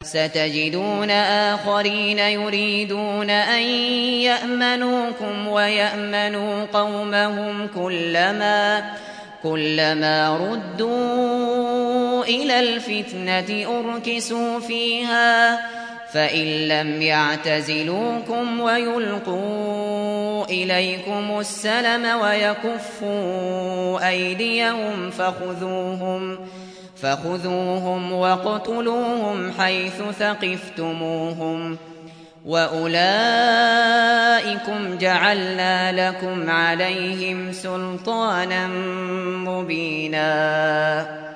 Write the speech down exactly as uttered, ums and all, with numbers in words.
ستجدون آخرين يريدون أن يأمنوكم ويأمنوا قومهم كلما كلما ردوا إلى الفتنة أركسوا فيها فإن لم يعتزلوكم ويلقوا إليكم السلم ويكفوا أيديهم فخذوهم فخذوهم واقتلوهم حيث ثقفتموهم وأولئكم جعلنا لكم عليهم سلطانا مبينا.